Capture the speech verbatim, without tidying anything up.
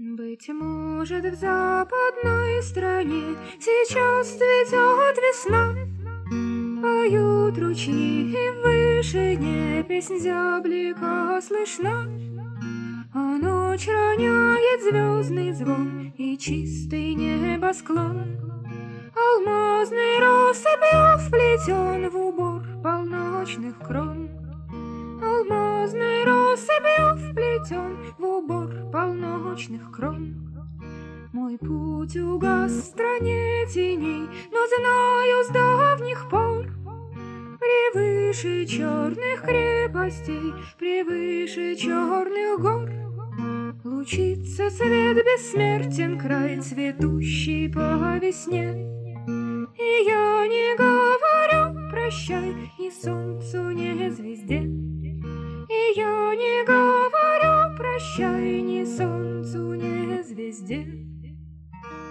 Быть может, в западной стране сейчас цветет весна. Поют ручьи, и в вышине песнь зяблика слышна. А ночь роняет звездный звон и чистый небосклон. Алмазный россыпью вплетен в убор полночных крон. Алмазной россыпью вплетен в убор полночных крон. Мой путь угас в стране теней, но знаю с давних пор: превыше черных крепостей, превыше черных гор лучится свет, бессмертен край, цветущий по весне. И я не говорю прощай ни солнцу, ни звезде. И я не говорю прощай ни солнцу, ни звезде.